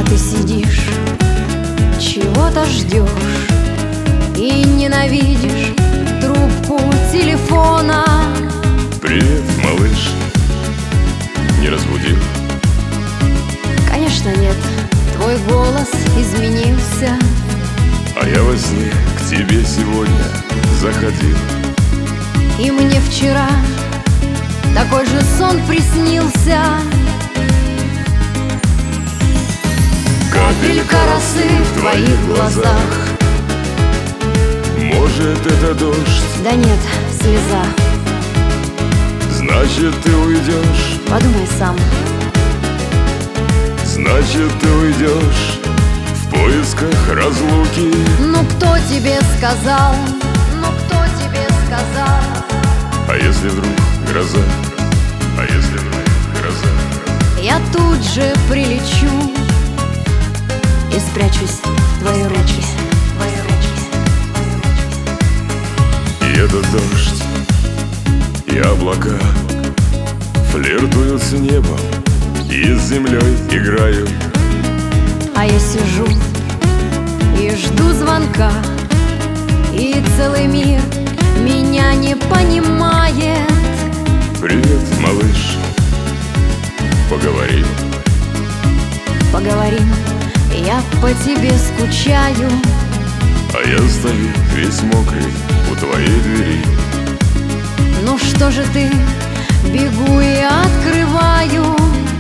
ты сидишь, чего-то ждешь и ненавидишь трубку телефона. Привет, малыш, не разбудил? Конечно нет, твой голос изменился. А я во сне к тебе сегодня заходил. И мне вчера такой же сон приснился. Капелька росы в твоих глазах. Может, это дождь? Да нет, слеза. Значит, ты уйдешь? Подумай сам. Значит, ты уйдешь в поисках разлуки. Ну кто тебе сказал? Ну кто тебе сказал? А если вдруг гроза? А если вдруг гроза? Я тут же прилечу и спрячусь в твои руки. И этот дождь, и облака флиртуют с небом и с землей играют. А я сижу и жду звонка, и целый мир меня не понимает. Привет, малыш, поговорим. Поговорим, я по тебе скучаю. А я стою весь мокрый у твоей двери. Ну что же ты, бегу и открываю.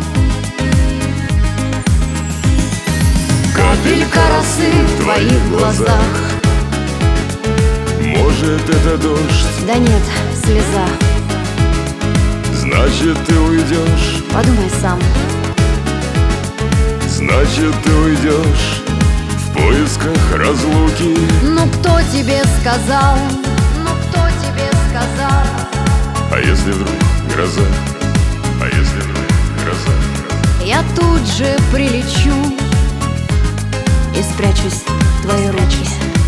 Капелька росы в твоих глазах. Может, это дождь? Да нет, слеза. Значит, ты уйдешь? Подумай сам. Значит, ты уйдешь в поисках разлуки. Ну кто тебе сказал? Ну кто тебе сказал? А если вдруг гроза? А если вдруг гроза? Я тут же прилечу и спрячусь в твои руки.